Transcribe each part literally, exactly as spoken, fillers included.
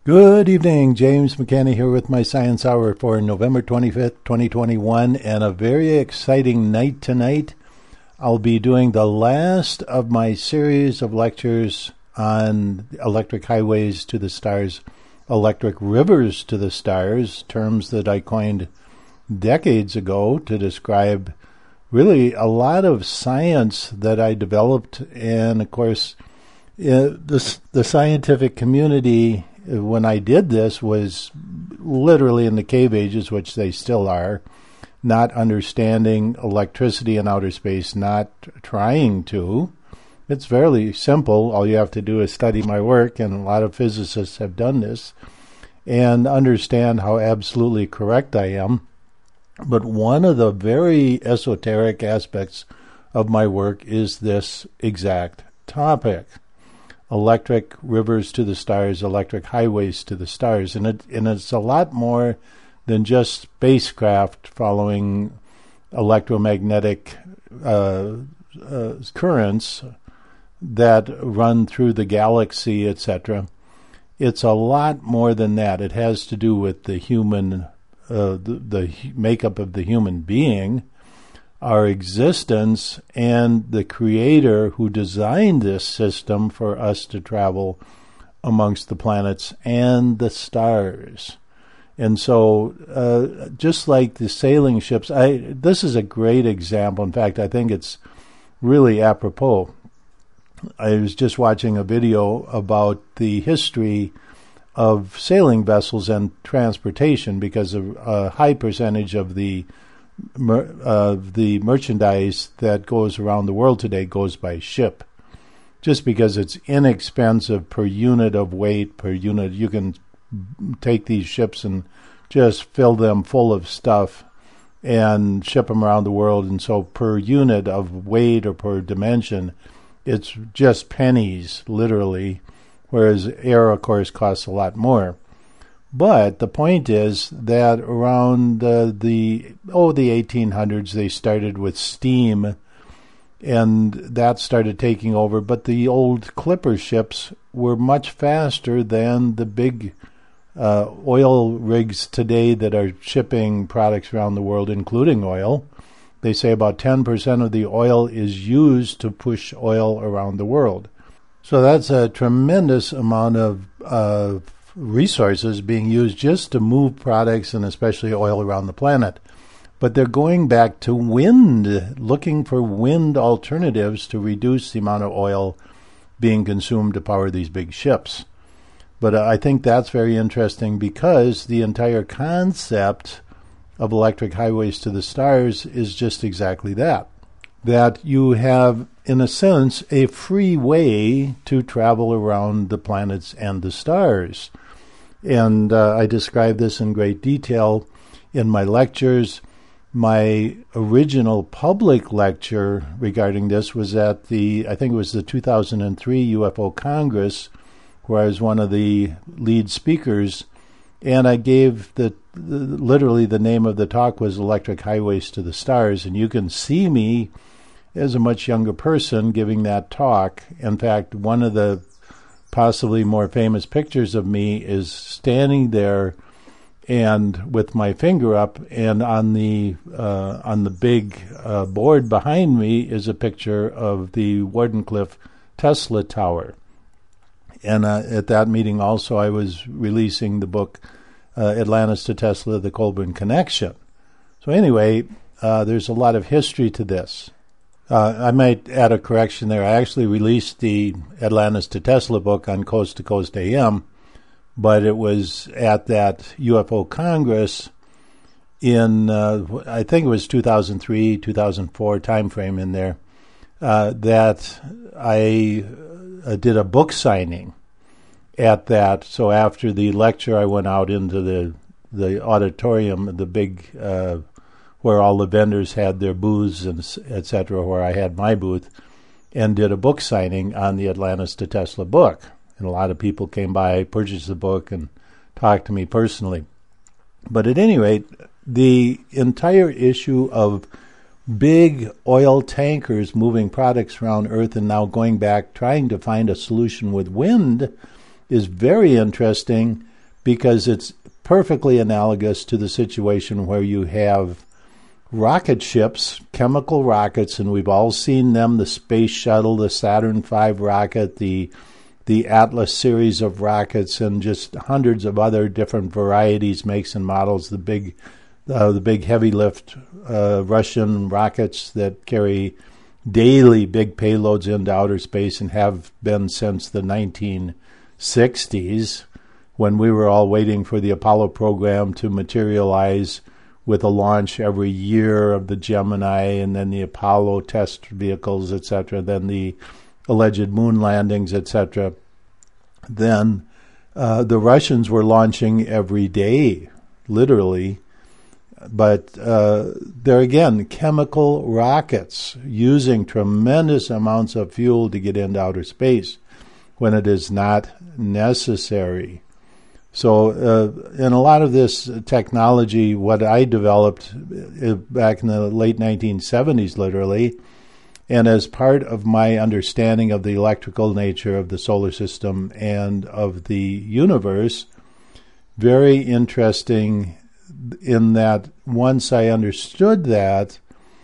Good evening, James McCanny here with my Science Hour for November twenty-fifth, twenty twenty-one, and a very exciting night tonight. I'll be doing the last of my series of lectures on electric highways to the stars, electric rivers to the stars, terms that I coined decades ago to describe really a lot of science that I developed. And of course, uh, the, the scientific community, when I did this, was literally in the cave ages, which they still are, not understanding electricity in outer space, not trying to. It's fairly simple. All you have to do is study my work, and a lot of physicists have done this, and understand how absolutely correct I am. But one of the very esoteric aspects of my work is this exact topic. Electric rivers to the stars, electric highways to the stars. And, it, and it's a lot more than just spacecraft following electromagnetic uh, uh, currents that run through the galaxy, et cetera. It's a lot more than that. It has to do with the human, uh, the, the makeup of the human being, our existence, and the creator who designed this system for us to travel amongst the planets and the stars. And so uh, just like the sailing ships, I this is a great example. In fact, I think it's really apropos. I was just watching a video about the history of sailing vessels and transportation, because a, a high percentage of the Mer, uh, the merchandise that goes around the world today goes by ship, just because it's inexpensive per unit of weight, per unit. You can take these ships and just fill them full of stuff and ship them around the world, and so per unit of weight or per dimension, it's just pennies, literally, whereas air, of course, costs a lot more. But the point is that around uh, the oh the eighteen hundreds, they started with steam, and that started taking over. But the old clipper ships were much faster than the big uh, oil rigs today that are shipping products around the world, including oil. They say about ten percent of the oil is used to push oil around the world. So that's a tremendous amount of uh, resources being used just to move products, and especially oil, around the planet. But they're going back to wind, looking for wind alternatives to reduce the amount of oil being consumed to power these big ships. But uh, I think that's very interesting, because the entire concept of electric highways to the stars is just exactly that. That you have, in a sense, a free way to travel around the planets and the stars. And uh, I describe this in great detail in my lectures. My original public lecture regarding this was at the, I think it was the two thousand three U F O Congress, where I was one of the lead speakers, and I gave the, the literally the name of the talk was Electric Highways to the Stars, and you can see me as a much younger person giving that talk. In fact, one of the possibly more famous pictures of me is standing there and with my finger up, and on the uh, on the big uh, board behind me is a picture of the Wardenclyffe Tesla Tower. And uh, at that meeting also I was releasing the book uh, Atlantis to Tesla, The Colburn Connection. So anyway, uh, there's a lot of history to this. Uh, I might add a correction there. I actually released the Atlantis to Tesla book on Coast to Coast A M, but it was at that U F O Congress in, uh, I think it was two thousand three, two thousand four time frame in there, uh, that I uh, did a book signing at that. So after the lecture, I went out into the, the auditorium, the big uh where all the vendors had their booths, and et cetera, where I had my booth, and did a book signing on the Atlantis to Tesla book. And a lot of people came by, purchased the book, and talked to me personally. But at any rate, the entire issue of big oil tankers moving products around Earth and now going back, trying to find a solution with wind, is very interesting, because it's perfectly analogous to the situation where you have rocket ships, chemical rockets, and we've all seen them, the Space Shuttle, the Saturn five rocket, the the Atlas series of rockets, and just hundreds of other different varieties, makes, and models, the big uh, the big heavy lift uh, Russian rockets that carry daily big payloads into outer space and have been since the nineteen sixties, when we were all waiting for the Apollo program to materialize with a launch every year of the Gemini and then the Apollo test vehicles, et cetera, then the alleged moon landings, et cetera. Then uh, the Russians were launching every day, literally. But uh, they're, again, chemical rockets using tremendous amounts of fuel to get into outer space when it is not necessary. So uh, in a lot of this technology, what I developed uh, back in the late nineteen seventies, literally, and as part of my understanding of the electrical nature of the solar system and of the universe, very interesting in that once I understood that,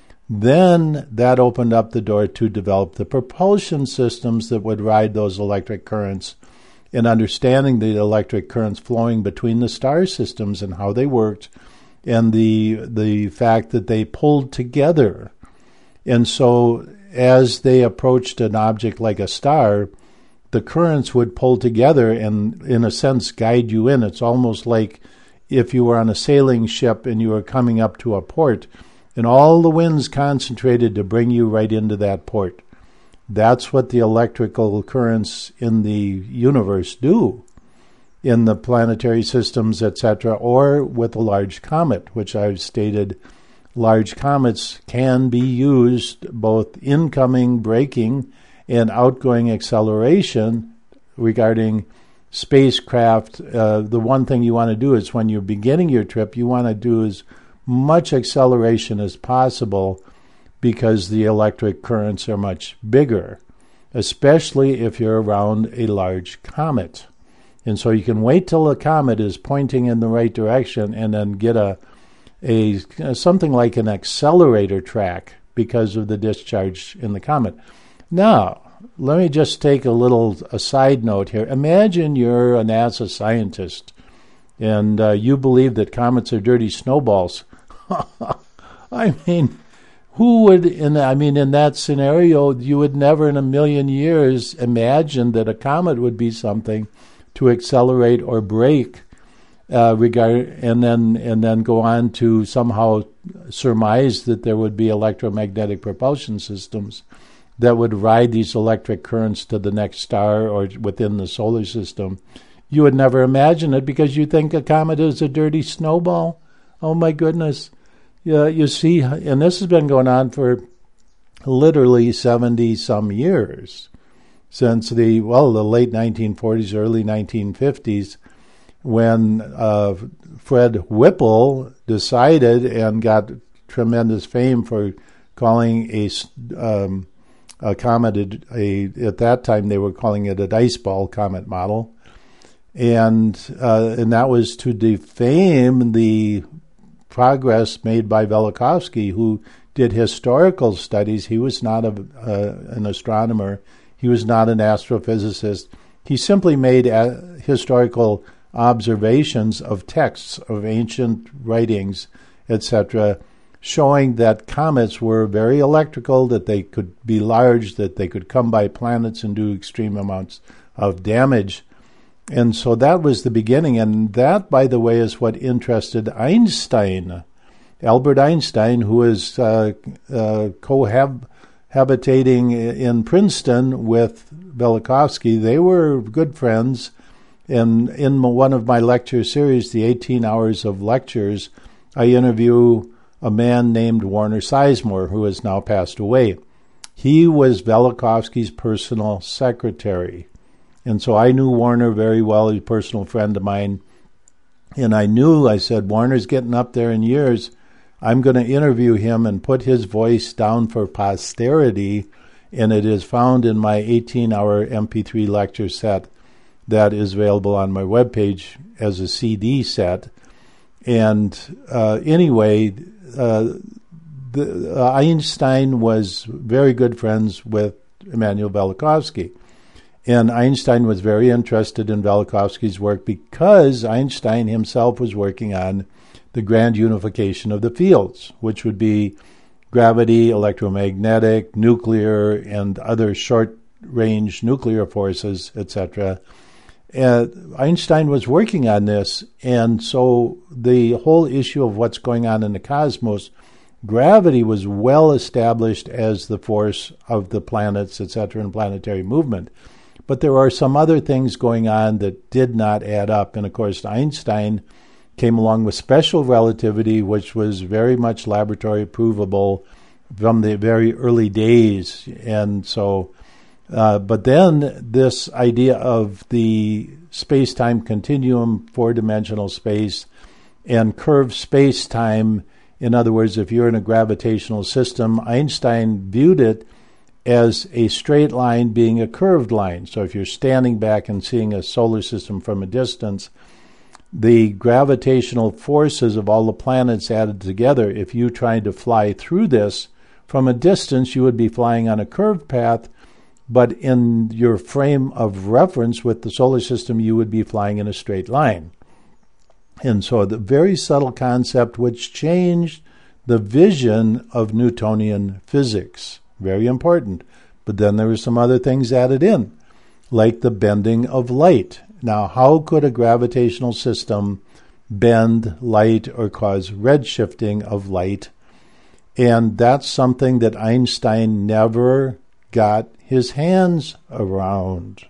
then that opened up the door to develop the propulsion systems that would ride those electric currents, and understanding the electric currents flowing between the star systems and how they worked, and the the fact that they pulled together. And so as they approached an object like a star, the currents would pull together and, in a sense, guide you in. It's almost like if you were on a sailing ship and you were coming up to a port, and all the winds concentrated to bring you right into that port. That's what the electrical currents in the universe do, in the planetary systems, et cetera, or with a large comet, which I've stated large comets can be used both incoming braking and outgoing acceleration regarding spacecraft. Uh, the one thing you want to do is when you're beginning your trip, you want to do as much acceleration as possible, because the electric currents are much bigger, especially if you're around a large comet. And so you can wait till the comet is pointing in the right direction and then get a a something like an accelerator track because of the discharge in the comet. Now, let me just take a little a side note here. Imagine you're a NASA scientist and uh, you believe that comets are dirty snowballs. I mean, who would, in I mean, in that scenario, you would never in a million years imagine that a comet would be something to accelerate or brake, uh, regard, and then and then go on to somehow surmise that there would be electromagnetic propulsion systems that would ride these electric currents to the next star or within the solar system. You would never imagine it because you think a comet is a dirty snowball. Oh my goodness. Yeah, you see, and this has been going on for literally seventy-some years, since the, well, the late nineteen forties, early nineteen fifties, when uh, Fred Whipple decided and got tremendous fame for calling a, um, a comet, a, a, at that time they were calling it a dice ball comet model, and uh, and that was to defame the progress made by Velikovsky, who did historical studies. He was not a, uh, an astronomer. He was not an astrophysicist. He simply made a, historical observations of texts of ancient writings, et cetera, showing that comets were very electrical, that they could be large, that they could come by planets and do extreme amounts of damage. And so that was the beginning, and that, by the way, is what interested Einstein, Albert Einstein, who is uh, uh, cohabitating in Princeton with Velikovsky. They were good friends, and in one of my lecture series, the eighteen hours of lectures, I interview a man named Warner Sizemore, who has now passed away. He was Velikovsky's personal secretary. And so I knew Warner very well. He's a personal friend of mine. And I knew, I said, Warner's getting up there in years. I'm going to interview him and put his voice down for posterity. And it is found in my eighteen-hour M P three lecture set that is available on my webpage as a C D set. And uh, anyway, uh, the, uh, Einstein was very good friends with Immanuel Velikovsky. And Einstein was very interested in Velikovsky's work because Einstein himself was working on the grand unification of the fields, which would be gravity, electromagnetic, nuclear, and other short-range nuclear forces, et cetera. Uh, Einstein was working on this, and so the whole issue of what's going on in the cosmos, gravity was well established as the force of the planets, et cetera, and planetary movement. But there are some other things going on that did not add up. And, of course, Einstein came along with special relativity, which was very much laboratory provable from the very early days. And so, uh, but then this idea of the space-time continuum, four-dimensional space, and curved space-time, in other words, if you're in a gravitational system, Einstein viewed it as a straight line being a curved line. So if you're standing back and seeing a solar system from a distance, the gravitational forces of all the planets added together, if you tried to fly through this from a distance, you would be flying on a curved path, but in your frame of reference with the solar system, you would be flying in a straight line. And so the very subtle concept which changed the vision of Newtonian physics. Very important. But then there were some other things added in, like the bending of light. Now, how could a gravitational system bend light or cause redshifting of light? And that's something that Einstein never got his hands around.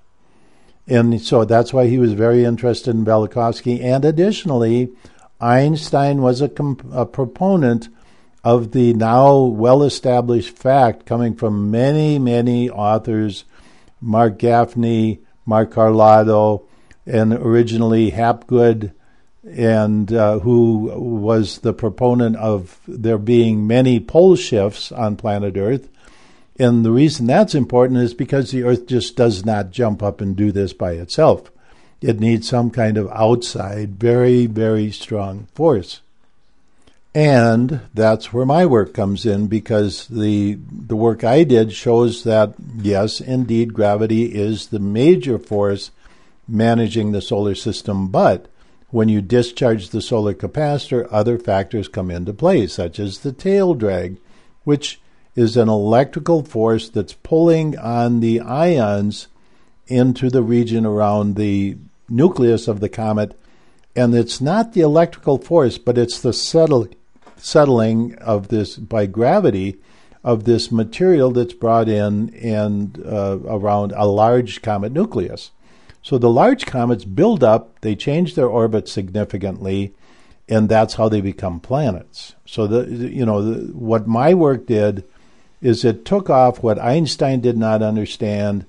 And so that's why he was very interested in Velikovsky. And additionally, Einstein was a, comp- a proponent of the now well-established fact coming from many, many authors, Mark Gaffney, Mark Carlotto, and originally Hapgood, and uh, who was the proponent of there being many pole shifts on planet Earth. And the reason that's important is because the Earth just does not jump up and do this by itself. It needs some kind of outside, very, very strong force. And that's where my work comes in, because the the work I did shows that, yes, indeed, gravity is the major force managing the solar system, but when you discharge the solar capacitor, other factors come into play, such as the tail drag, which is an electrical force that's pulling on the ions into the region around the nucleus of the comet. And it's not the electrical force, but it's the settle, settling of this by gravity of this material that's brought in and uh, around a large comet nucleus. So the large comets build up, they change their orbit significantly, and that's how they become planets. So the you know the, what my work did is it took off what Einstein did not understand.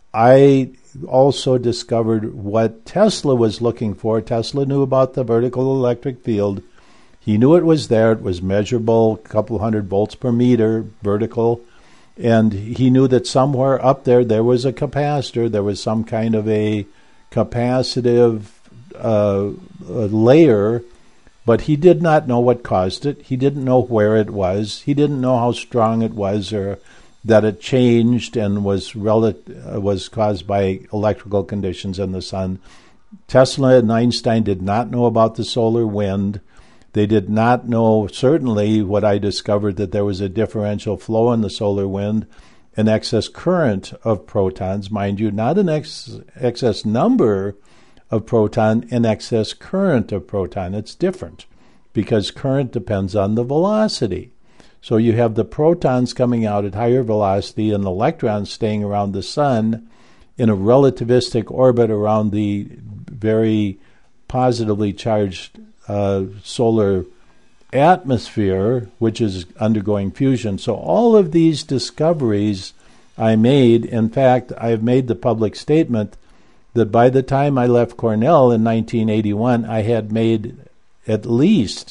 I also discovered what Tesla was looking for. Tesla knew about the vertical electric field. He knew it was there. It was measurable, a couple hundred volts per meter, vertical. And he knew that somewhere up there, there was a capacitor. There was some kind of a capacitive uh, layer, but he did not know what caused it. He didn't know where it was. He didn't know how strong it was, or that it changed and was rel- uh, was caused by electrical conditions in the sun. Tesla and Einstein did not know about the solar wind. They did not know, certainly, what I discovered, that there was a differential flow in the solar wind, an excess current of protons, mind you, not an ex- excess number of proton, an excess current of proton. It's different because current depends on the velocity. So you have the protons coming out at higher velocity and electrons staying around the sun in a relativistic orbit around the very positively charged uh, solar atmosphere, which is undergoing fusion. So all of these discoveries I made, in fact, I've made the public statement that by the time I left Cornell in nineteen eighty-one, I had made at least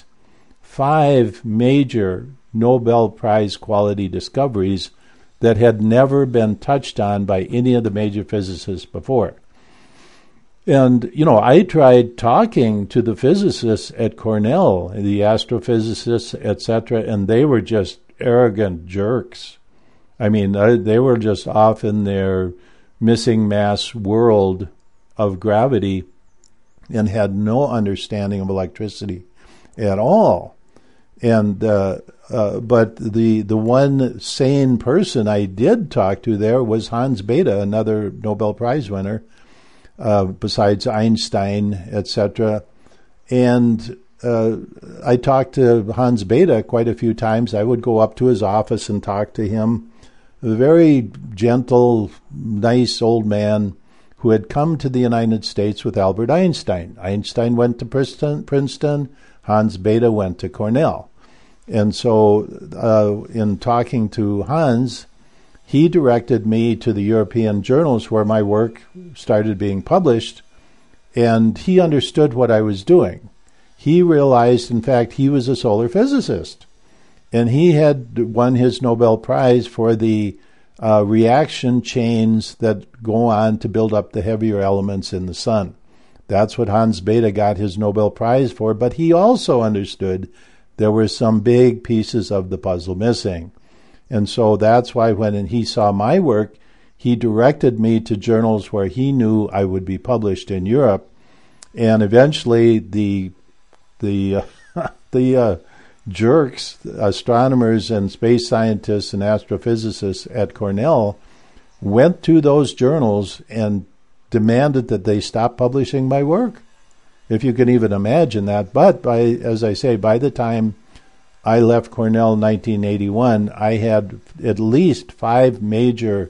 five major Nobel Prize quality discoveries that had never been touched on by any of the major physicists before. And, you know, I tried talking to the physicists at Cornell, the astrophysicists, et cetera, and they were just arrogant jerks. I mean, they were just off in their missing mass world of gravity and had no understanding of electricity at all. And uh, uh, but the the one sane person I did talk to there was Hans Bethe, another Nobel Prize winner, uh, besides Einstein, et cetera. And uh, I talked to Hans Bethe quite a few times. I would go up to his office and talk to him. A very gentle, nice old man who had come to the United States with Albert Einstein. Einstein went to Princeton, Princeton. Hans Bethe went to Cornell. And so uh, in talking to Hans, he directed me to the European journals where my work started being published, and he understood what I was doing. He realized, in fact, he was a solar physicist, and he had won his Nobel Prize for the uh, reaction chains that go on to build up the heavier elements in the sun. That's what Hans Bethe got his Nobel Prize for, but he also understood there were some big pieces of the puzzle missing. And so that's why when he saw my work, he directed me to journals where he knew I would be published in Europe. And eventually the the uh, the uh, jerks, astronomers and space scientists and astrophysicists at Cornell went to those journals and demanded that they stop publishing my work, if you can even imagine that. But by, as I say, by the time I left Cornell in nineteen eighty-one, I had at least five major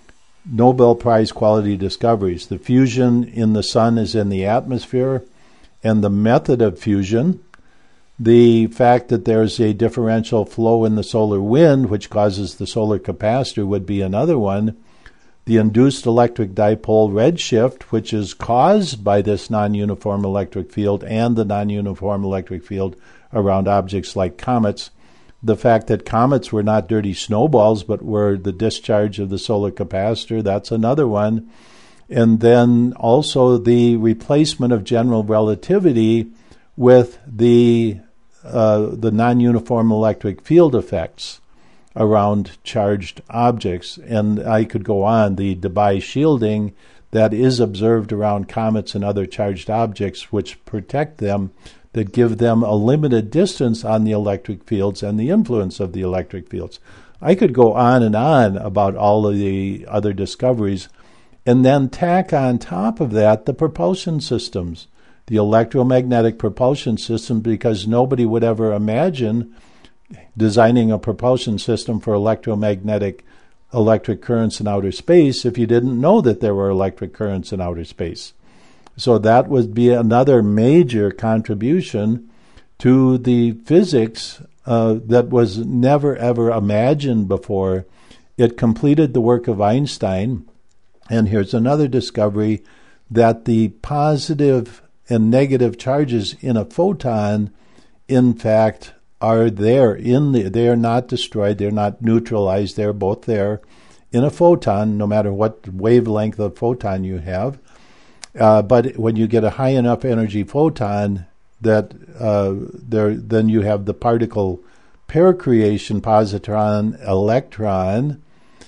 Nobel Prize quality discoveries. The fusion in the sun is in the atmosphere, and the method of fusion, the fact that there's a differential flow in the solar wind, which causes the solar capacitor, would be another one. The induced electric dipole redshift, which is caused by this non-uniform electric field and the non-uniform electric field around objects like comets. The fact that comets were not dirty snowballs, but were the discharge of the solar capacitor, that's another one. And then also the replacement of general relativity with the uh, the non-uniform electric field effects around charged objects. And I could go on. The Debye shielding that is observed around comets and other charged objects, which protect them, that give them a limited distance on the electric fields and the influence of the electric fields. I could go on and on about all of the other discoveries, and then tack on top of that the propulsion systems, the electromagnetic propulsion system, because nobody would ever imagine designing a propulsion system for electromagnetic electric currents in outer space if you didn't know that there were electric currents in outer space. So that would be another major contribution to the physics uh, that was never ever imagined before. It completed the work of Einstein. And here's another discovery, that the positive and negative charges in a photon, in fact, are there. In the, they are not destroyed. They're not neutralized. They're both there in a photon, no matter what wavelength of photon you have. Uh, but when you get a high enough energy photon, that uh, there, then you have the particle pair creation, positron, electron.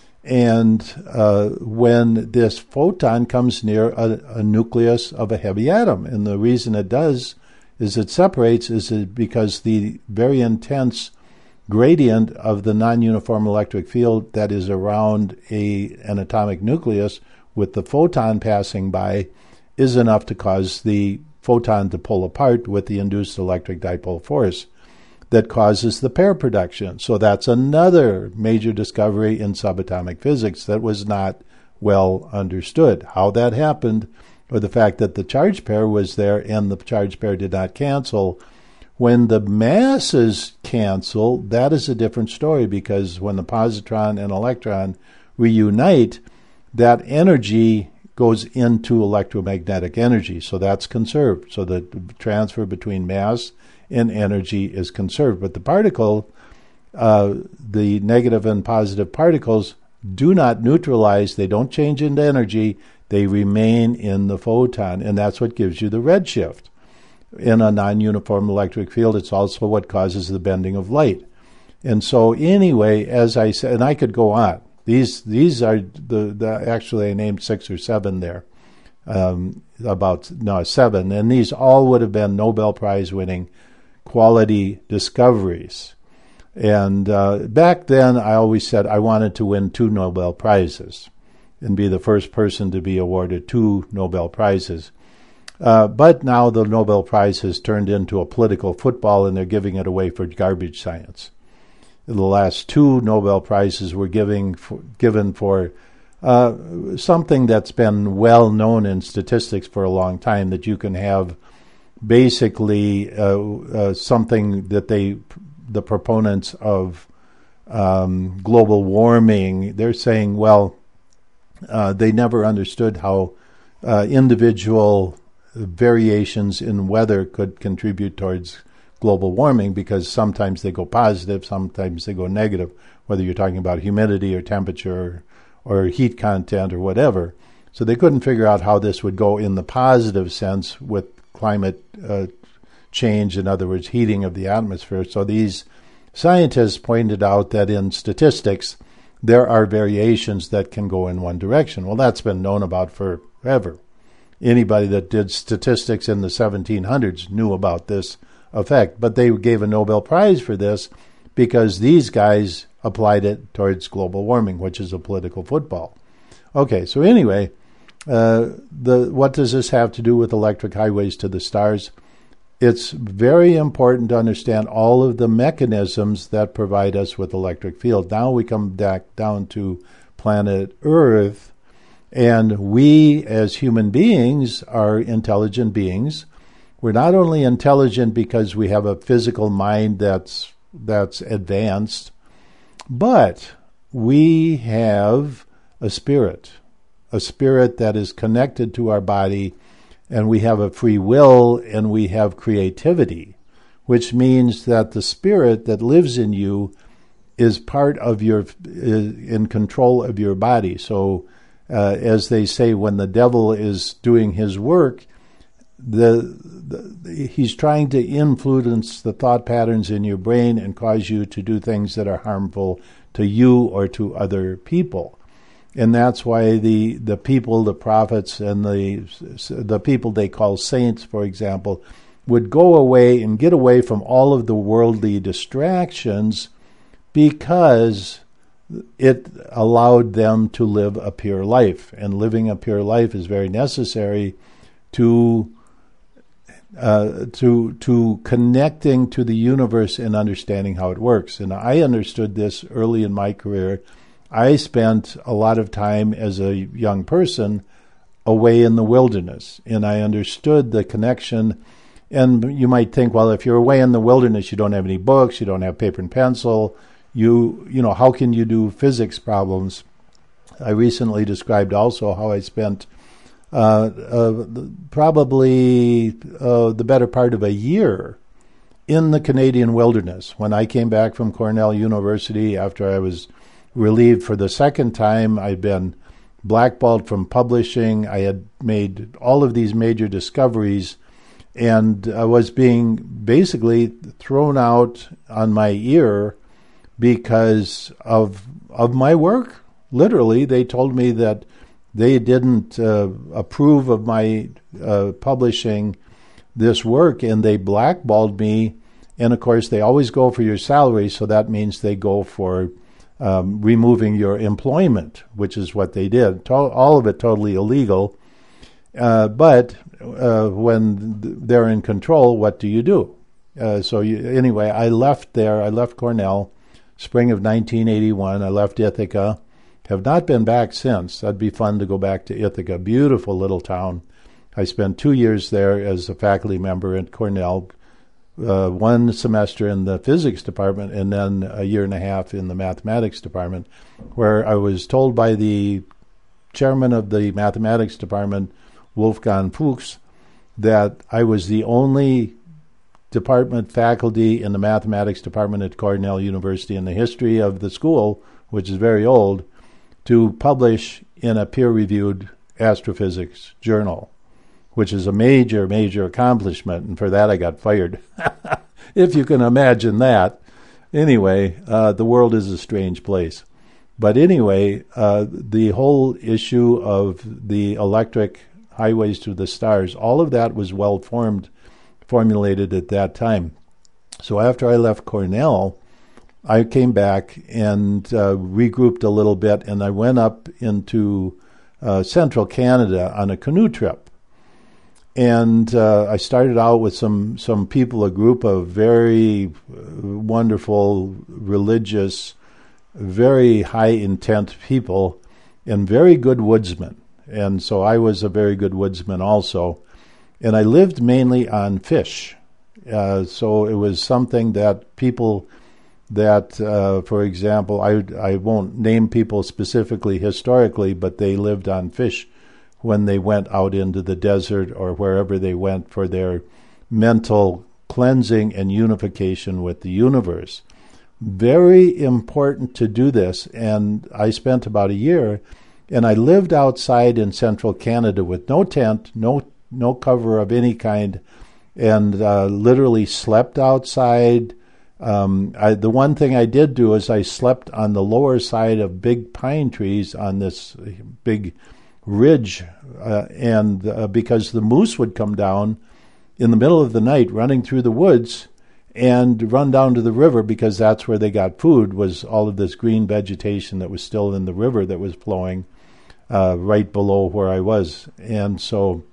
And uh, when this photon comes near a, a nucleus of a heavy atom, and the reason it does is it separates is it because the very intense gradient of the non-uniform electric field that is around a an atomic nucleus with the photon passing by is enough to cause the photon to pull apart with the induced electric dipole force that causes the pair production. So that's another major discovery in subatomic physics that was not well understood. How that happened, or the fact that the charge pair was there and the charge pair did not cancel. When the masses cancel, that is a different story, because when the positron and electron reunite, that energy goes into electromagnetic energy. So that's conserved. So the transfer between mass and energy is conserved. But the particle, uh, the negative and positive particles, do not neutralize. They don't change into energy. They remain in the photon, and that's what gives you the redshift. In a non-uniform electric field, it's also what causes the bending of light. And so anyway, as I said, and I could go on. These these are the, the actually I named six or seven there, um, about no seven, and these all would have been Nobel Prize winning quality discoveries. And uh, back then, I always said I wanted to win two Nobel Prizes and be the first person to be awarded two Nobel Prizes. Uh, but now the Nobel Prize has turned into a political football, and they're giving it away for garbage science. The last two Nobel Prizes were giving for, given for uh, something that's been well known in statistics for a long time, that you can have basically uh, uh, something that they, the proponents of um, global warming, they're saying, well, uh, they never understood how uh, individual variations in weather could contribute towards global warming, because sometimes they go positive, sometimes they go negative, whether you're talking about humidity or temperature or, or heat content or whatever. So they couldn't figure out how this would go in the positive sense with climate uh, change, in other words, heating of the atmosphere. So these scientists pointed out that in statistics, there are variations that can go in one direction. Well, that's been known about forever. Anybody that did statistics in the seventeen hundreds knew about this effect, but they gave a Nobel Prize for this because these guys applied it towards global warming, which is a political football. Okay, so anyway, uh, the what does this have to do with electric highways to the stars? It's very important to understand all of the mechanisms that provide us with electric field. Now we come back down to planet Earth, and we as human beings are intelligent beings. We're not only intelligent because we have a physical mind that's that's advanced, but we have a spirit, a spirit that is connected to our body, and we have a free will, and we have creativity, which means that the spirit that lives in you is part of your, is in control of your body. So uh, as they say, when the devil is doing his work, The, the he's trying to influence the thought patterns in your brain and cause you to do things that are harmful to you or to other people. And that's why the, the people, the prophets, and the the people they call saints, for example, would go away and get away from all of the worldly distractions, because it allowed them to live a pure life. And living a pure life is very necessary to Uh, to to connecting to the universe and understanding how it works. And I understood this early in my career. I spent a lot of time as a young person away in the wilderness, and I understood the connection. And you might think, well, if you're away in the wilderness, you don't have any books, you don't have paper and pencil, you you know, how can you do physics problems? I recently described also how I spent Uh, uh, probably uh, the better part of a year in the Canadian wilderness. When I came back from Cornell University after I was relieved for the second time, I'd been blackballed from publishing. I had made all of these major discoveries, and I was being basically thrown out on my ear because of of my work. Literally, they told me that they didn't uh, approve of my uh, publishing this work, and they blackballed me. And, of course, they always go for your salary, so that means they go for um, removing your employment, which is what they did. To- all of it totally illegal. Uh, but uh, when they're in control, what do you do? Uh, so you, anyway, I left there. I left Cornell, spring of nineteen eighty-one. I left Ithaca. Have not been back since. That'd be fun to go back to Ithaca. Beautiful little town. I spent two years there as a faculty member at Cornell, uh, one semester in the physics department, and then a year and a half in the mathematics department, where I was told by the chairman of the mathematics department, Wolfgang Fuchs, that I was the only department faculty in the mathematics department at Cornell University in the history of the school, which is very old, to publish in a peer-reviewed astrophysics journal, which is a major, major accomplishment, and for that I got fired. If you can imagine that. Anyway, uh, the world is a strange place. But anyway, uh, the whole issue of the electric highways to the stars, all of that was well formed, formulated at that time. So after I left Cornell, I came back and uh, regrouped a little bit, and I went up into uh, central Canada on a canoe trip. And uh, I started out with some, some people, a group of very wonderful, religious, very high intent people, and very good woodsmen. And so I was a very good woodsman also. And I lived mainly on fish. Uh, so it was something that people that, uh, for example, I, I won't name people specifically historically, but they lived on fish when they went out into the desert or wherever they went for their mental cleansing and unification with the universe. Very important to do this, and I spent about a year, and I lived outside in central Canada with no tent, no no cover of any kind, and uh, literally slept outside. Um, I, the one thing I did do is I slept on the lower side of big pine trees on this big ridge, uh, and uh, because the moose would come down in the middle of the night running through the woods and run down to the river, because that's where they got food, was all of this green vegetation that was still in the river that was flowing uh, right below where I was. And so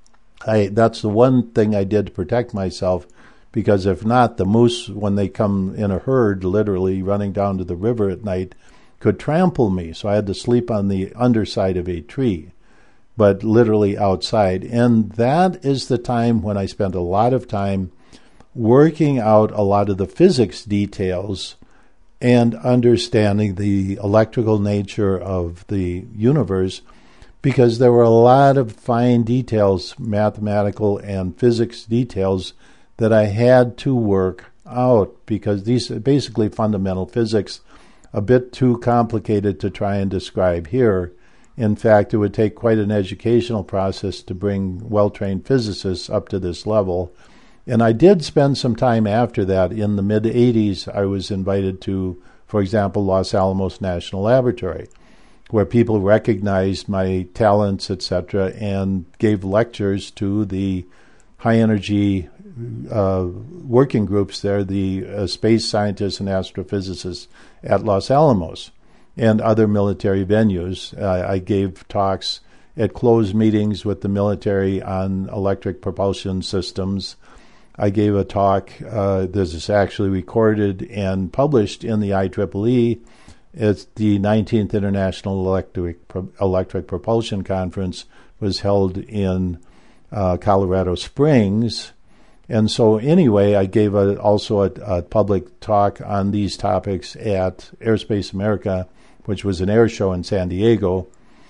I that's the one thing I did to protect myself, because if not, the moose, when they come in a herd, literally running down to the river at night, could trample me. So I had to sleep on the underside of a tree, but literally outside. And that is the time when I spent a lot of time working out a lot of the physics details and understanding the electrical nature of the universe, because there were a lot of fine details, mathematical and physics details, that I had to work out, because these are basically fundamental physics, a bit too complicated to try and describe here. In fact, it would take quite an educational process to bring well-trained physicists up to this level. And I did spend some time after that. In the mid-eighties, I was invited to, for example, Los Alamos National Laboratory, where people recognized my talents, et cetera, and gave lectures to the high-energy uh, working groups there, the uh, space scientists and astrophysicists at Los Alamos and other military venues. Uh, I gave talks at closed meetings with the military on electric propulsion systems. I gave a talk, uh, this is actually recorded and published in the I triple E. It's the nineteenth International Electric, Pro- Electric Propulsion Conference was held in uh, Colorado Springs. And so anyway, I gave a, also a, a public talk on these topics at Airspace America, which was an air show in San Diego.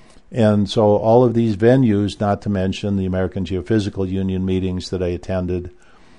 And so all of these venues, not to mention the American Geophysical Union meetings that I attended,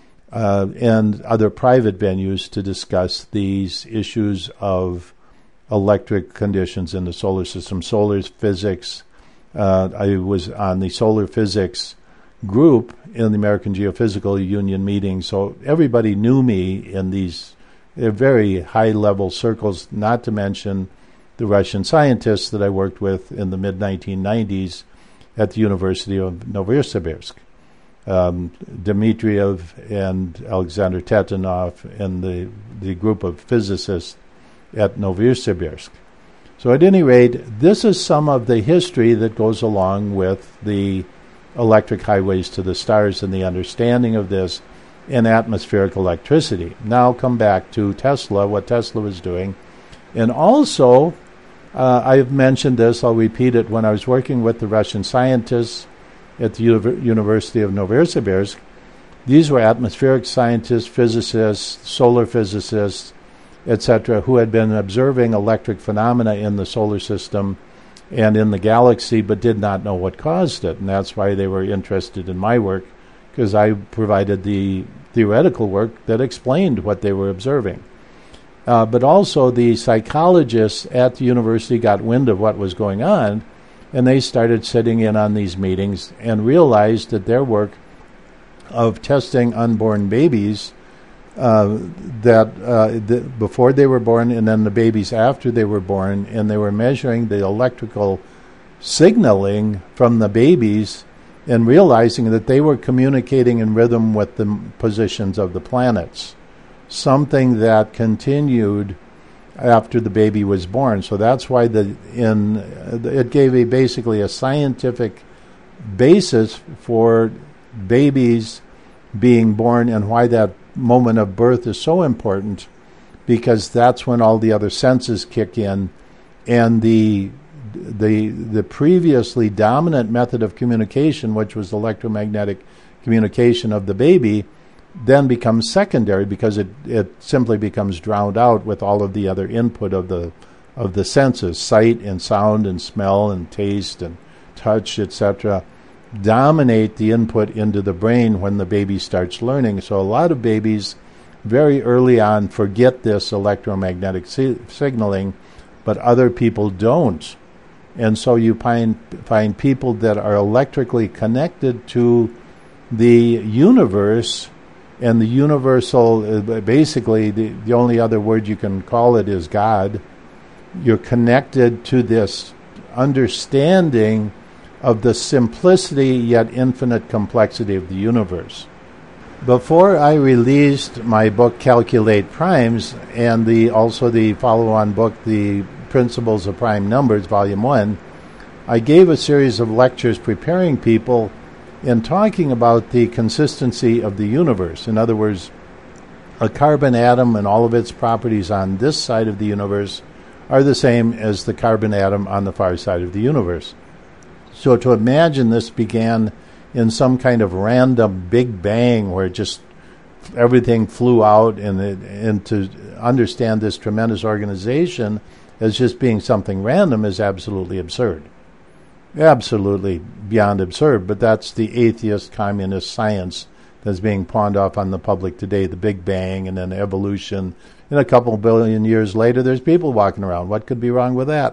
uh, and other private venues to discuss these issues of electric conditions in the solar system, solar physics. Uh, I was on the solar physics group in the American Geophysical Union meeting, so everybody knew me in these very high-level circles, not to mention the Russian scientists that I worked with in the mid nineteen nineties at the University of Novosibirsk. Um, Dmitriev and Alexander Tetanov and the, the group of physicists at Novosibirsk. So at any rate, this is some of the history that goes along with the electric highways to the stars and the understanding of this in atmospheric electricity. Now come back to Tesla, what Tesla was doing. And also, uh, I've mentioned this, I'll repeat it, when I was working with the Russian scientists at the U- University of Novosibirsk, these were atmospheric scientists, physicists, solar physicists, et cetera, who had been observing electric phenomena in the solar system and in the galaxy, but did not know what caused it. And that's why they were interested in my work, because I provided the theoretical work that explained what they were observing. Uh, but also the psychologists at the university got wind of what was going on, and they started sitting in on these meetings and realized that their work of testing unborn babies, uh, that uh, the, before they were born and then the babies after they were born, and they were measuring the electrical signaling from the babies and realizing that they were communicating in rhythm with the positions of the planets, something that continued after the baby was born. So that's why the in it gave a basically a scientific basis for babies being born, and why that moment of birth is so important, because that's when all the other senses kick in, and the the the previously dominant method of communication, which was electromagnetic communication of the baby, then becomes secondary, because it, it simply becomes drowned out with all of the other input of the of the senses, sight and sound and smell and taste and touch, et cetera, dominate the input into the brain when the baby starts learning. So a lot of babies very early on forget this electromagnetic si- signaling, but other people don't. And so you find find people that are electrically connected to the universe, and the universal, uh, basically the, the only other word you can call it is God. You're connected to this understanding of the simplicity yet infinite complexity of the universe. Before I released my book Calculate Primes, and the also the follow-on book The Principles of Prime Numbers, Volume one, I gave a series of lectures preparing people in talking about the consistency of the universe. In other words, a carbon atom and all of its properties on this side of the universe are the same as the carbon atom on the far side of the universe. So to imagine this began in some kind of random Big Bang where just everything flew out, and, it, and to understand this tremendous organization as just being something random is absolutely absurd. Absolutely beyond absurd, but that's the atheist communist science that's being pawned off on the public today, the Big Bang and then evolution. And a couple billion years later, there's people walking around. What could be wrong with that?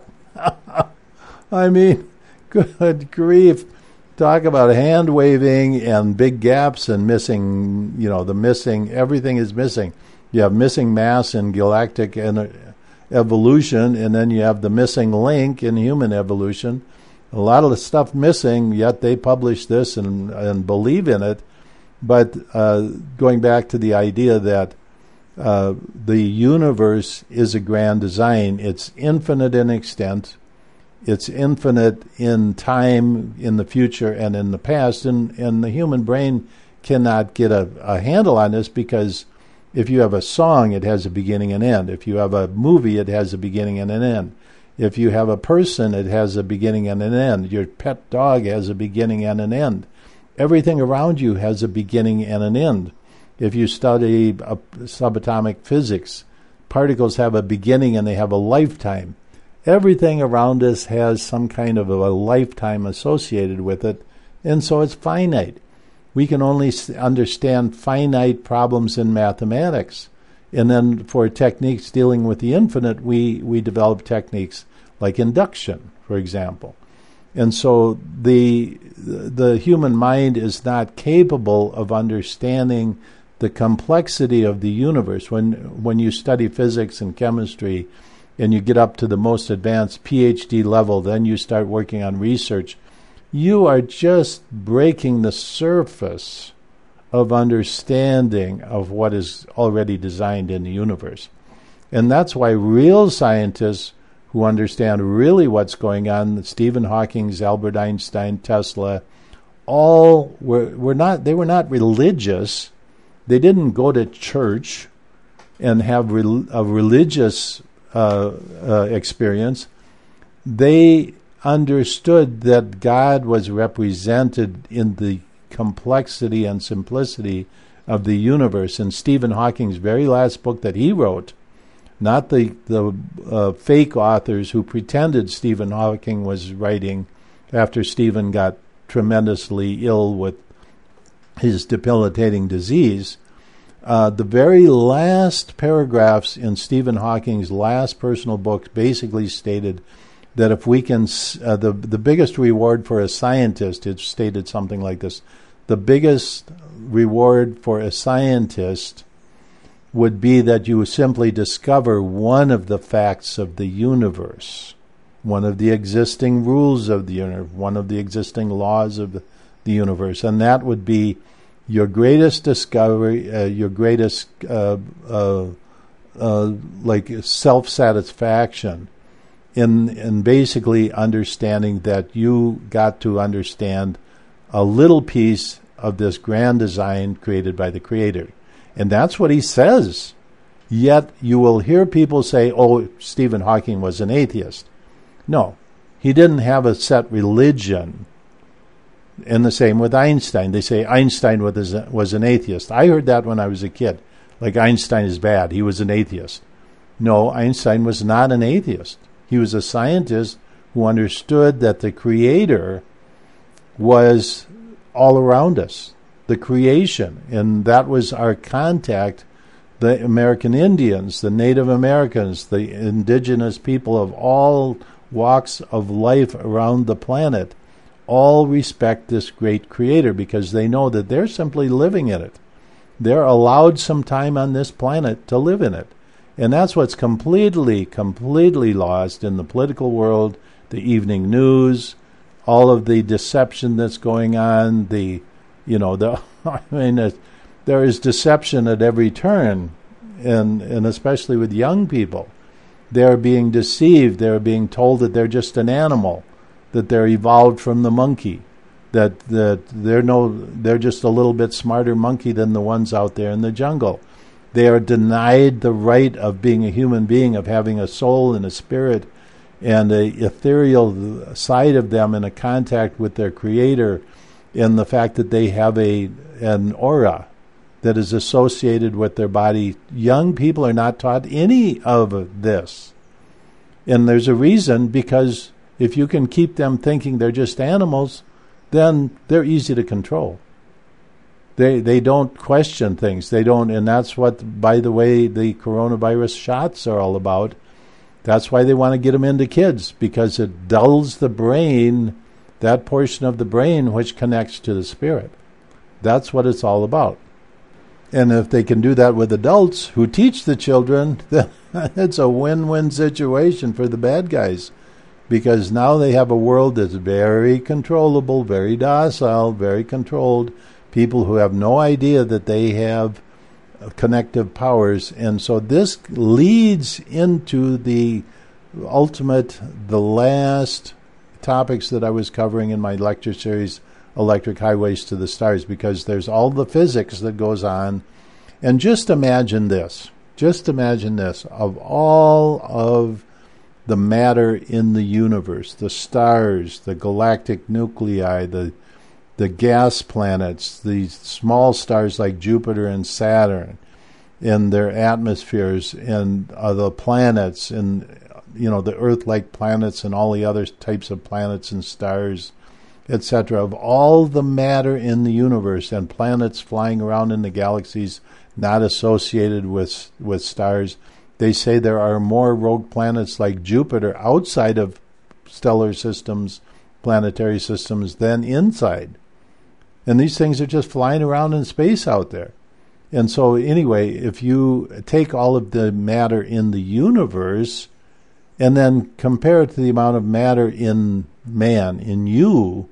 I mean, good grief. Talk about hand waving and big gaps and missing, you know, the missing, everything is missing. You have missing mass in galactic en- evolution, and then you have the missing link in human evolution. A lot of the stuff missing, yet they publish this and, and believe in it. But uh, going back to the idea that uh, the universe is a grand design, it's infinite in extent, it's infinite in time, in the future, and in the past, and, and the human brain cannot get a, a handle on this, because if you have a song, it has a beginning and end. If you have a movie, it has a beginning and an end. If you have a person, it has a beginning and an end. Your pet dog has a beginning and an end. Everything around you has a beginning and an end. If you study uh, subatomic physics, particles have a beginning and they have a lifetime. Everything around us has some kind of a lifetime associated with it, and so it's finite. We can only understand finite problems in mathematics. And then for techniques dealing with the infinite, we, we develop techniques like induction, for example. And so the the human mind is not capable of understanding the complexity of the universe. When when you study physics and chemistry and you get up to the most advanced P H D level, then you start working on research, you are just breaking the surface of understanding of what is already designed in the universe. And that's why real scientists who understand really what's going on, Stephen Hawking, Albert Einstein, Tesla, all were, were not, they were not religious. They didn't go to church and have re- a religious uh, uh, experience. They understood that God was represented in the complexity and simplicity of the universe. In Stephen Hawking's very last book that he wrote, not the the uh, fake authors who pretended Stephen Hawking was writing after Stephen got tremendously ill with his debilitating disease. Uh, the very last paragraphs in Stephen Hawking's last personal book basically stated that if we can, uh, the the biggest reward for a scientist, it stated something like this, the biggest reward for a scientist would be that you simply discover one of the facts of the universe, one of the existing rules of the universe, one of the existing laws of the, the universe, and that would be your greatest discovery, uh, your greatest uh, uh, uh, like self-satisfaction in in basically understanding that you got to understand a little piece of this grand design created by the Creator. And that's what he says. Yet you will hear people say, oh, Stephen Hawking was an atheist. No, he didn't have a set religion. And the same with Einstein. They say Einstein was, was an atheist. I heard that when I was a kid. Like Einstein is bad. He was an atheist. No, Einstein was not an atheist. He was a scientist who understood that the Creator was all around us, the creation, and that was our contact. The American Indians, the Native Americans, the indigenous people of all walks of life around the planet all respect this great Creator because they know that they're simply living in it. They're allowed some time on this planet to live in it. And that's what's completely, completely lost in the political world, the evening news, all of the deception that's going on, the, you know, the, I mean, it, there is deception at every turn, and and especially with young people. They're being deceived. They're being told that they're just an animal, that they're evolved from the monkey, that that they're no, they're just a little bit smarter monkey than the ones out there in the jungle. They are denied the right of being a human being, of having a soul and a spirit and a ethereal side of them in a contact with their Creator, and the fact that they have a an aura that is associated with their body. Young people are not taught any of this. And there's a reason, because if you can keep them thinking they're just animals, then they're easy to control. They they don't question things. They don't, and that's what, by the way, the coronavirus shots are all about. That's why they want to get them into kids, because it dulls the brain, that portion of the brain which connects to the spirit. That's what it's all about. And if they can do that with adults who teach the children, then it's a win-win situation for the bad guys, because now they have a world that's very controllable, very docile, very controlled, people who have no idea that they have connective powers. And so this leads into the ultimate, the last topics that I was covering in my lecture series, Electric Highways to the Stars, because there's all the physics that goes on. And just imagine this, just imagine this, of all of the matter in the universe, the stars, the galactic nuclei, the the gas planets, the small stars like Jupiter and Saturn, and their atmospheres, and uh, the planets, and you know the Earth-like planets, and all the other types of planets and stars, et cetera. Of all the matter in the universe and planets flying around in the galaxies not associated with with stars, they say there are more rogue planets like Jupiter outside of stellar systems, planetary systems, than inside. And these things are just flying around in space out there. And so anyway, if you take all of the matter in the universe and then compare it to the amount of matter in man, in you,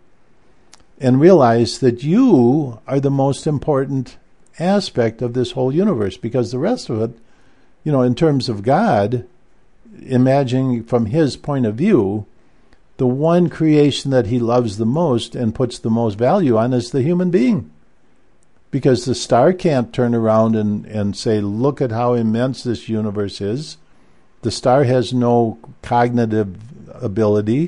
and realize that you are the most important aspect of this whole universe, because the rest of it, you know, in terms of God, imagining from his point of view, the one creation that he loves the most and puts the most value on is the human being. Because the star can't turn around and, and say, look at how immense this universe is. The star has no cognitive ability.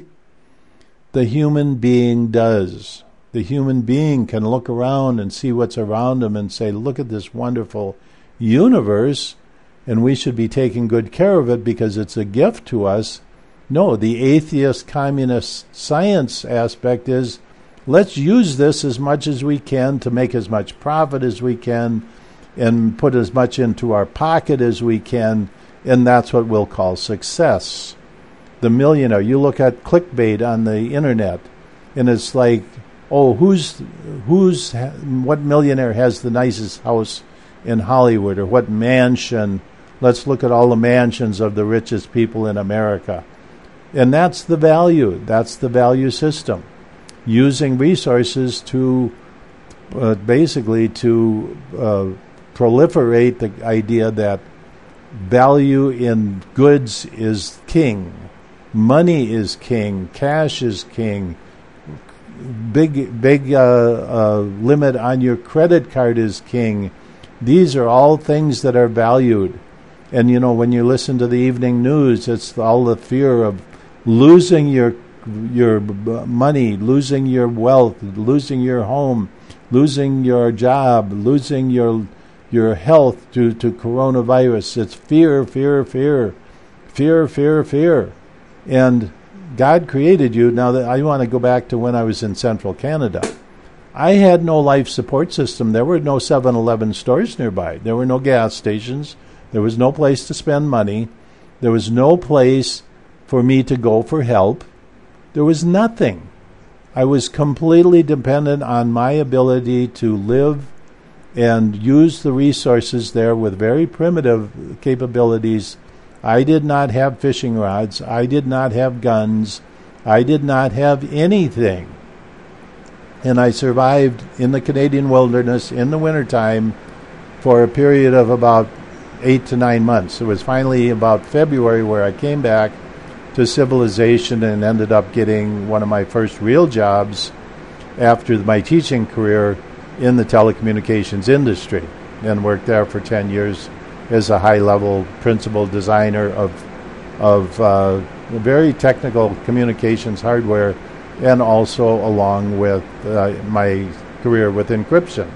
The human being does. The human being can look around and see what's around him and say, look at this wonderful universe, and we should be taking good care of it because it's a gift to us. No, the atheist, communist science aspect is, let's use this as much as we can to make as much profit as we can and put as much into our pocket as we can, and that's what we'll call success. the millionaire. You look at clickbait on the internet, and it's like, oh, who's who's what millionaire has the nicest house in Hollywood, or what mansion? Let's look at all the mansions of the richest people in America. And that's the value. That's the value system. Using resources to uh, basically to uh, proliferate the idea that value in goods is king. Money is king. Cash is king. Big, big uh, uh, limit on your credit card is king. These are all things that are valued. And, you know, when you listen to the evening news, it's all the fear of losing your your money, losing your wealth, losing your home, losing your job, losing your your health due to coronavirus. It's fear, fear, fear, fear, fear, fear. And God created you. Now, that I want to go back to when I was in central Canada. I had no life support system. There were no seven eleven stores nearby. There were no gas stations. There was no place to spend money. There was no place for me to go for help. There was nothing. I was completely dependent on my ability to live and use the resources there with very primitive capabilities. I did not have fishing rods. I did not have guns. I did not have anything. And I survived in the Canadian wilderness in the wintertime for a period of about eight to nine months. It was finally about February where I came back to civilization and ended up getting one of my first real jobs after my teaching career in the telecommunications industry, and worked there for ten years as a high-level principal designer of of uh, very technical communications hardware, and also along with uh, my career with encryption.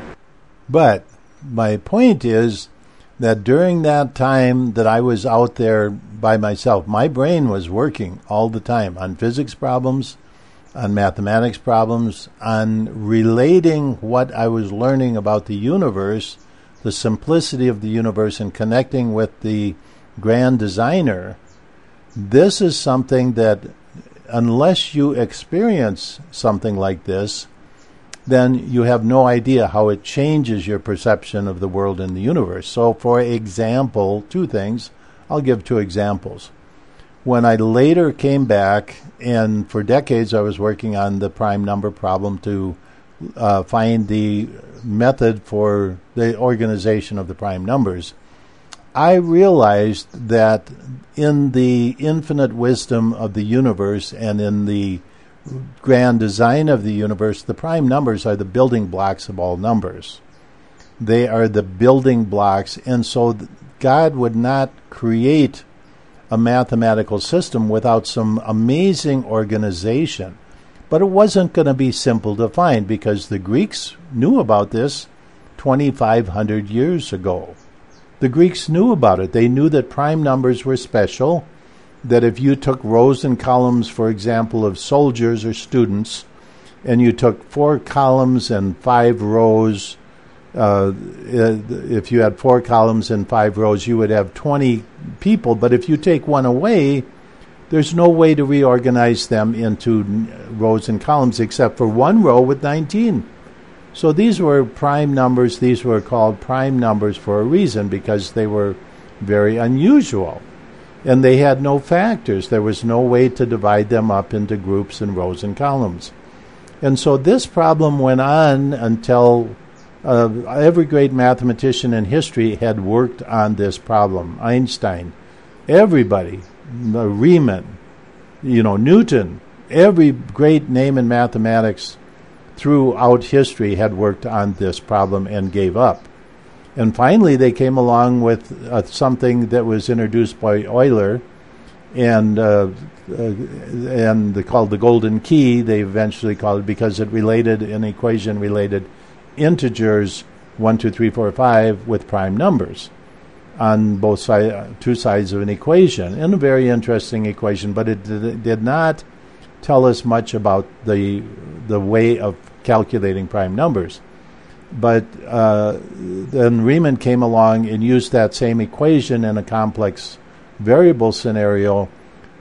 But my point is that during that time that I was out there by myself, my brain was working all the time on physics problems, on mathematics problems, on relating what I was learning about the universe, the simplicity of the universe, and connecting with the grand designer. This is something that, unless you experience something like this, then you have no idea how it changes your perception of the world and the universe. So, for example, two things. I'll give two examples. When I later came back, and for decades I was working on the prime number problem to uh, find the method for the organization of the prime numbers, I realized that in the infinite wisdom of the universe and in the grand design of the universe, the prime numbers are the building blocks of all numbers. They are the building blocks, and so God would not create a mathematical system without some amazing organization. But it wasn't going to be simple to find, because the Greeks knew about this twenty-five hundred years ago. The Greeks knew about it. They knew that prime numbers were special, that if you took rows and columns, for example, of soldiers or students, and you took four columns and five rows, uh, if you had four columns and five rows, you would have twenty people. But if you take one away, there's no way to reorganize them into rows and columns except for one row with nineteen. So these were prime numbers. These were called prime numbers for a reason, because they were very unusual. And they had no factors. There was no way to divide them up into groups and rows and columns. And so this problem went on until uh, every great mathematician in history had worked on this problem. Einstein, everybody, Riemann, you know, Newton, every great name in mathematics throughout history had worked on this problem and gave up. And finally, they came along with uh, something that was introduced by Euler, and uh, uh, and they called the golden key. They eventually called it, because it related an equation related integers one, two, three, four, five with prime numbers on both side, two sides of an equation. And a very interesting equation, but it did, did not tell us much about the the way of calculating prime numbers. But uh, then Riemann came along and used that same equation in a complex variable scenario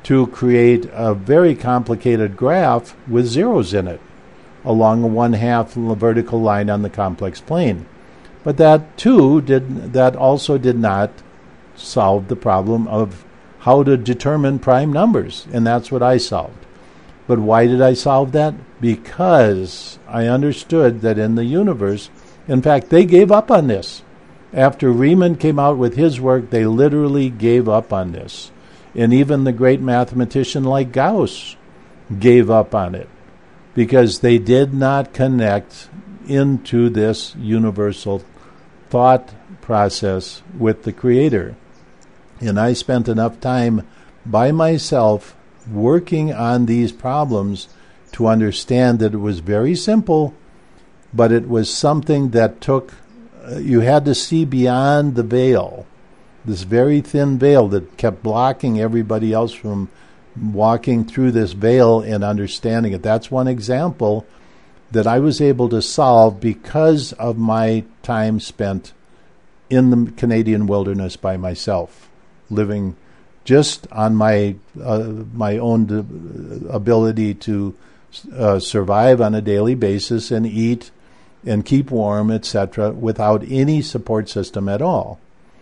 to create a very complicated graph with zeros in it along a one-half vertical line on the complex plane. But that, too, did that also did not solve the problem of how to determine prime numbers, and that's what I solved. But why did I solve that? Because I understood that in the universe, in fact, they gave up on this. After Riemann came out with his work, they literally gave up on this. And even the great mathematician like Gauss gave up on it because they did not connect into this universal thought process with the Creator. And I spent enough time by myself working on these problems to understand that it was very simple, but it was something that took, uh, you had to see beyond the veil, this very thin veil that kept blocking everybody else from walking through this veil and understanding it. That's one example that I was able to solve because of my time spent in the Canadian wilderness by myself, living just on my uh, my own de- ability to uh, survive on a daily basis and eat and keep warm, et cetera, without any support system at all.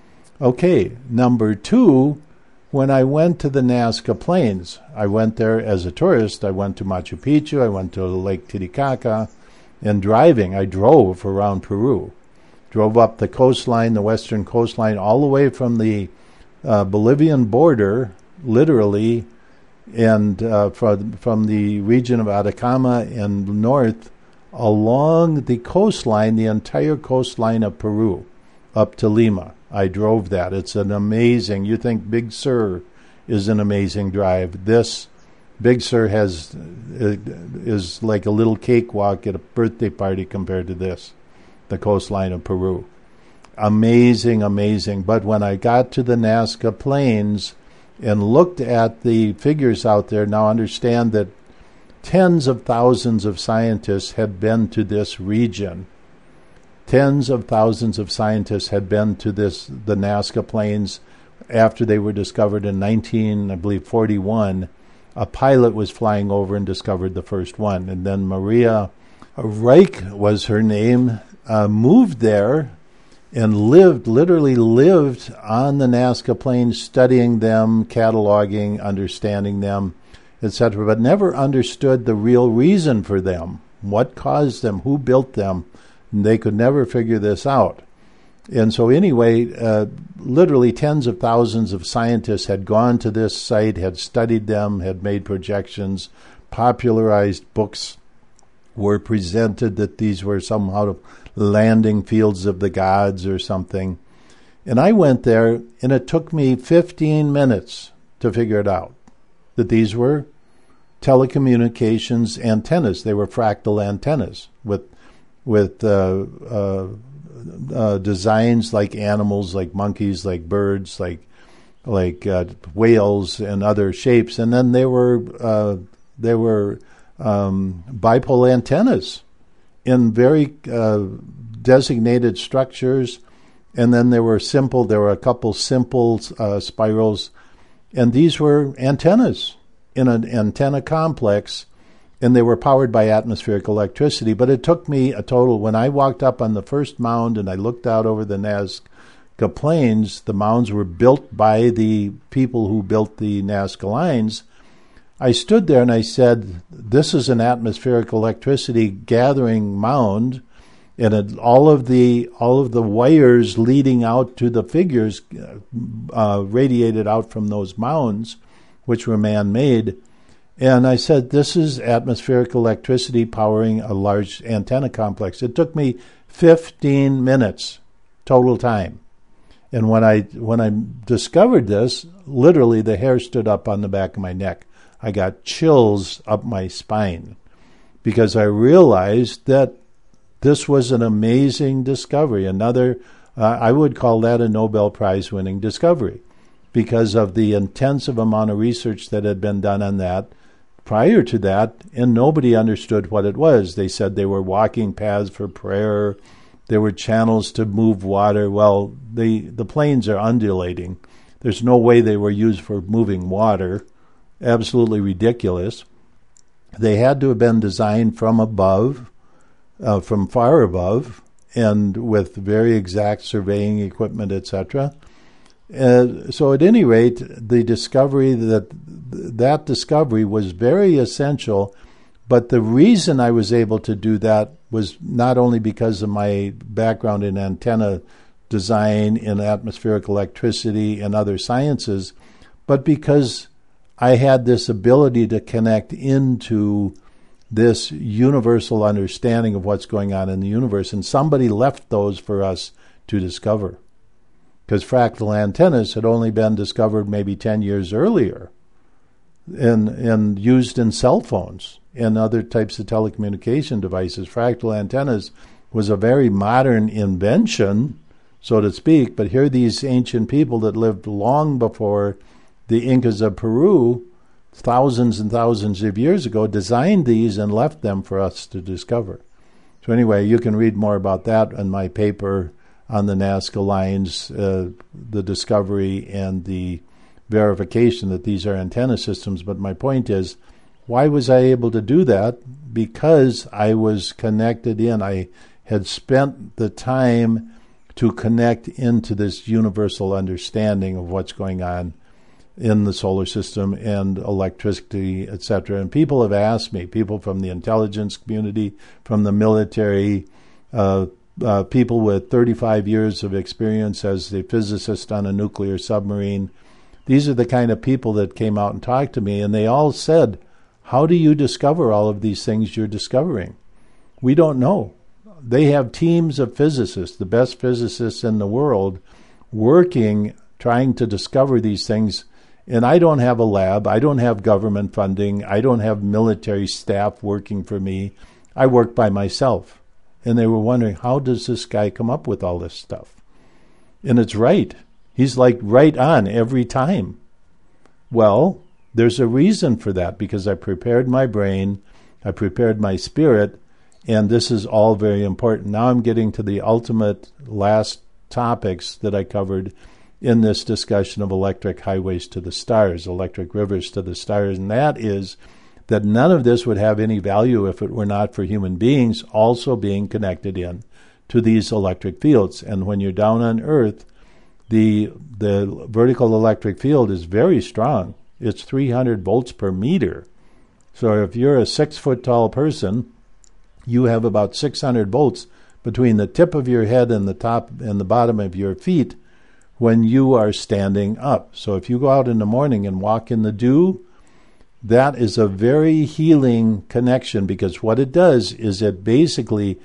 Okay, number two, when I went to the Nazca Plains, I went there as a tourist. I went to Machu Picchu, I went to Lake Titicaca, and driving, I drove around Peru. Drove up the coastline, the western coastline, all the way from the uh, Bolivian border, literally, and uh, from, from the region of Atacama and north, along the coastline, the entire coastline of Peru, up to Lima. I drove that. It's an amazing, you think Big Sur is an amazing drive. This, Big Sur has, uh, is like a little cakewalk at a birthday party compared to this, the coastline of Peru. Amazing, amazing. But when I got to the Nazca Plains and looked at the figures out there, now understand that tens of thousands of scientists had been to this region. Tens of thousands of scientists had been to this the Nazca Plains after they were discovered in nineteen, I believe, forty-one. A pilot was flying over and discovered the first one. And then Maria Reich was her name, uh, moved there and lived, literally lived on the Nazca Plains, studying them, cataloging, understanding them, et cetera, but never understood the real reason for them, what caused them, who built them. And they could never figure this out. And so anyway, uh, literally tens of thousands of scientists had gone to this site, had studied them, had made projections, popularized books were presented that these were somehow landing fields of the gods or something. And I went there, and it took me fifteen minutes to figure it out, that these were telecommunications antennas. They were fractal antennas with with uh, uh, uh, designs like animals, like monkeys, like birds, like like uh, whales, and other shapes. And then they were uh, they were um, bipole antennas in very uh, designated structures. And then there were simple. There were a couple simple uh, spirals, and these were antennas in an antenna complex. And they were powered by atmospheric electricity. But it took me a total, when I walked up on the first mound and I looked out over the Nazca Plains, the mounds were built by the people who built the Nazca lines. I stood there and I said, this is an atmospheric electricity gathering mound, and it, all of the all of the wires leading out to the figures uh, radiated out from those mounds, which were man-made. And I said, this is atmospheric electricity powering a large antenna complex. It took me fifteen minutes total time. And when I when I discovered this, literally the hair stood up on the back of my neck. I got chills up my spine because I realized that this was an amazing discovery. Another, uh, I would call that a Nobel Prize-winning discovery because of the intensive amount of research that had been done on that prior to that, and nobody understood what it was. They said they were walking paths for prayer. There were channels to move water. Well, the, the plains are undulating. There's no way they were used for moving water. absolutely ridiculous. They had to have been designed from above, uh, from far above, and with very exact surveying equipment, et cetera. Uh, so at any rate, the discovery that that discovery was very essential. But the reason I was able to do that was not only because of my background in antenna design, in atmospheric electricity, and other sciences, but because I had this ability to connect into this universal understanding of what's going on in the universe. And somebody left those for us to discover. Because fractal antennas had only been discovered maybe ten years earlier and, and used in cell phones and other types of telecommunication devices. Fractal antennas was a very modern invention, so to speak, but here these ancient people that lived long before the Incas of Peru, thousands and thousands of years ago, designed these and left them for us to discover. So anyway, you can read more about that in my paper on the Nazca lines, uh, the discovery and the verification that these are antenna systems. But my point is, why was I able to do that? Because I was connected in. I had spent the time to connect into this universal understanding of what's going on in the solar system and electricity, et cetera. And people have asked me, people from the intelligence community, from the military, uh, uh, people with thirty-five years of experience as a physicist on a nuclear submarine. These are the kind of people that came out and talked to me, and they all said, how do you discover all of these things you're discovering? We don't know. They have teams of physicists, the best physicists in the world, working, trying to discover these things. And I don't have a lab. I don't have government funding. I don't have military staff working for me. I work by myself. And they were wondering, how does this guy come up with all this stuff? And it's right. He's like right on every time. Well, there's a reason for that, because I prepared my brain, I prepared my spirit, and this is all very important. Now I'm getting to the ultimate last topics that I covered in this discussion of electric highways to the stars, electric rivers to the stars, and that is that none of this would have any value if it were not for human beings also being connected in to these electric fields. And when you're down on Earth, the the vertical electric field is very strong. It's three hundred volts per meter. So if you're a six-foot-tall person, you have about six hundred volts between the tip of your head and the top and the bottom of your feet when you are standing up. So if you go out in the morning and walk in the dew, that is a very healing connection, because what it does is it basically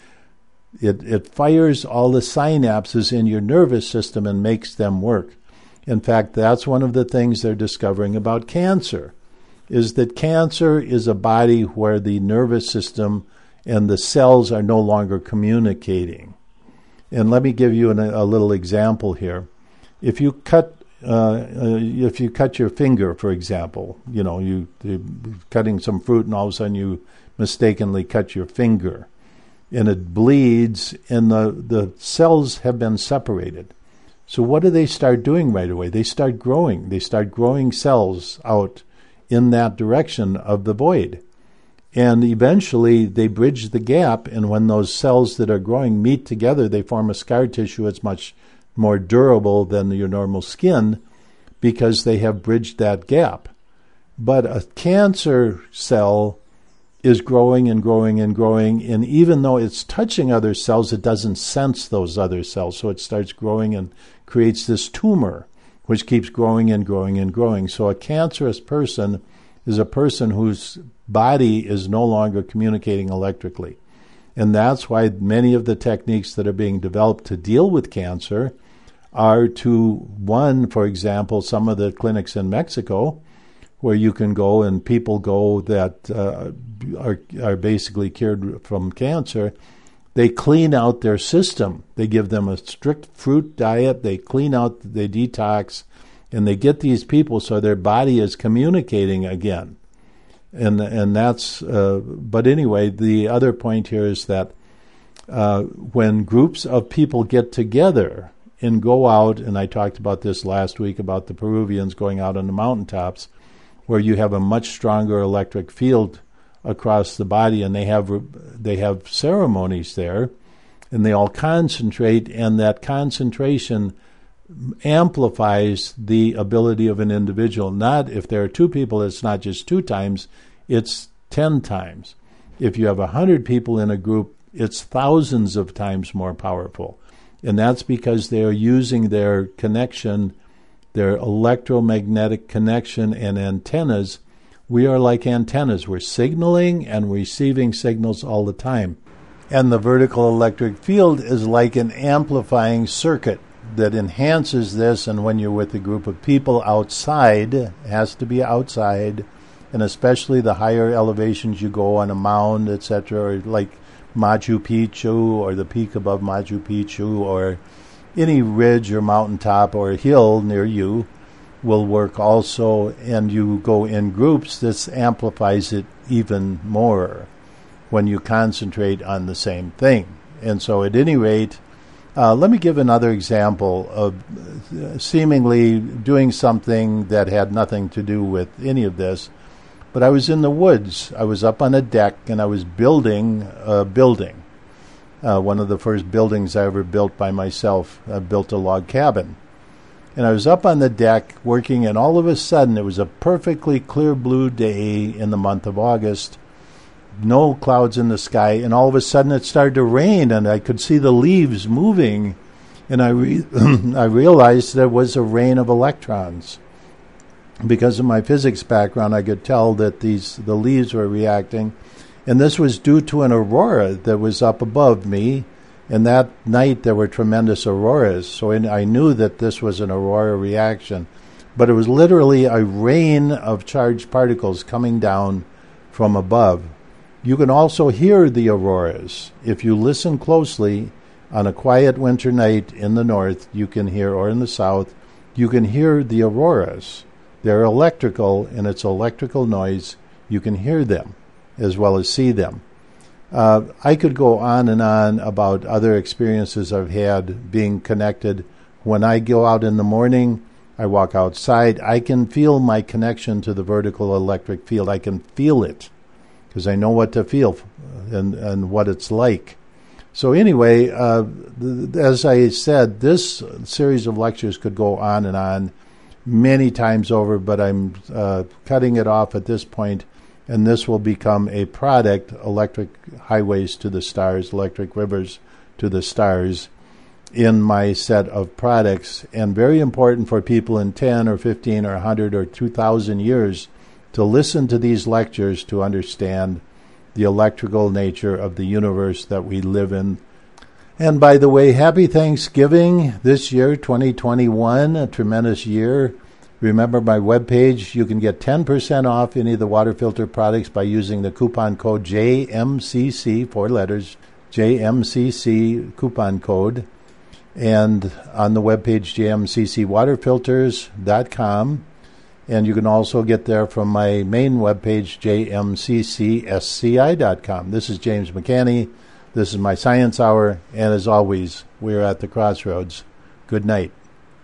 it, it fires all the synapses in your nervous system and makes them work. In fact, that's one of the things they're discovering about cancer, is that cancer is a body where the nervous system and the cells are no longer communicating. And let me give you an, a little example here. If you cut uh, uh, if you cut your finger, for example, you know, you, you're cutting some fruit and all of a sudden you mistakenly cut your finger and it bleeds and the, the cells have been separated. So what do they start doing right away? They start growing. They start growing cells out in that direction of the void. And eventually they bridge the gap, and when those cells that are growing meet together, they form a scar tissue. It's much more durable than your normal skin because they have bridged that gap. But a cancer cell is growing and growing and growing, and even though it's touching other cells, it doesn't sense those other cells, so it starts growing and creates this tumor, which keeps growing and growing and growing. So a cancerous person is a person whose body is no longer communicating electrically. And that's why many of the techniques that are being developed to deal with cancer are to, one, for example, some of the clinics in Mexico, where you can go and people go that uh, are, are basically cured from cancer, they clean out their system. They give them a strict fruit diet, they clean out, they detox, and they get these people so their body is communicating again. And and that's, uh, but anyway, the other point here is that uh, when groups of people get together and go out, and I talked about this last week about the Peruvians going out on the mountaintops, where you have a much stronger electric field across the body, and they have they have ceremonies there, and they all concentrate, and that concentration amplifies the ability of an individual. Not if there are two people, it's not just two times, it's ten times. If you have a hundred people in a group, it's thousands of times more powerful. And that's because they are using their connection, their electromagnetic connection and antennas. We are like antennas. We're signaling and receiving signals all the time. And the vertical electric field is like an amplifying circuit that enhances this. And when you're with a group of people outside, it has to be outside, and especially the higher elevations you go on a mound, et cetera, or like Machu Picchu or the peak above Machu Picchu or any ridge or mountaintop or hill near you will work also, and you go in groups, this amplifies it even more when you concentrate on the same thing. And so at any rate, uh, let me give another example of seemingly doing something that had nothing to do with any of this. But I was in the woods. I was up on a deck, and I was building a building. Uh, one of the first buildings I ever built by myself. I built a log cabin. And I was up on the deck working, and all of a sudden, it was a perfectly clear blue day in the month of August. No clouds in the sky, and all of a sudden it started to rain, and I could see the leaves moving. And I, re- I realized there was a rain of electrons. Because of my physics background, I could tell that these the leaves were reacting. And this was due to an aurora that was up above me. And that night there were tremendous auroras. So I knew that this was an aurora reaction. But it was literally a rain of charged particles coming down from above. You can also hear the auroras. If you listen closely on a quiet winter night in the north, you can hear, or in the south, you can hear the auroras. They're electrical, and it's electrical noise. You can hear them as well as see them. Uh, I could go on and on about other experiences I've had being connected. When I go out in the morning, I walk outside, I can feel my connection to the vertical electric field. I can feel it because I know what to feel and, and what it's like. So anyway, uh, th- as I said, this series of lectures could go on and on many times over, but I'm uh, cutting it off at this point, and this will become a product, Electric Highways to the Stars, Electric Rivers to the Stars, in my set of products, and very important for people in ten or fifteen or one hundred or two thousand years to listen to these lectures to understand the electrical nature of the universe that we live in. And by the way, happy Thanksgiving this year, twenty twenty-one, a tremendous year. Remember my webpage, you can get ten percent off any of the water filter products by using the coupon code J M C C, four letters, J M C C coupon code. And on the webpage, j m c c water filters dot com. And you can also get there from my main webpage, j m c c s c i dot com. This is James McCanney. This is my Science Hour, and as always, we're at the crossroads. Good night.